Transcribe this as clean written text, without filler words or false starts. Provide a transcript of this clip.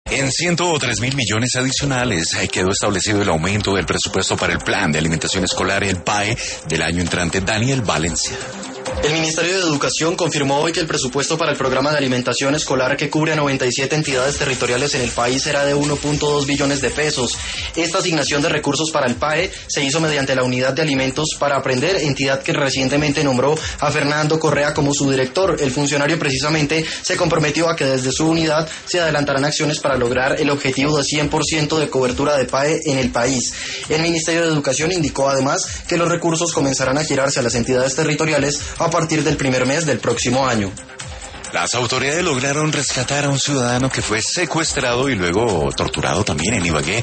En 103.000 millones adicionales quedó establecido el aumento del presupuesto para el Plan de Alimentación Escolar, el PAE, del año entrante. Daniel Valencia. El Ministerio de Educación confirmó hoy que el presupuesto para el programa de alimentación escolar, que cubre a 97 entidades territoriales en el país, será de 1.2 billones de pesos. Esta asignación de recursos para el PAE se hizo mediante la Unidad de Alimentos para Aprender, entidad que recientemente nombró a Fernando Correa como su director. El funcionario precisamente se comprometió a que desde su unidad se adelantarán acciones para lograr el objetivo de 100% de cobertura de PAE en el país. El Ministerio de Educación indicó además que los recursos comenzarán a girarse a las entidades territoriales a partir del primer mes del próximo año. Las autoridades lograron rescatar a un ciudadano que fue secuestrado y luego torturado también en Ibagué.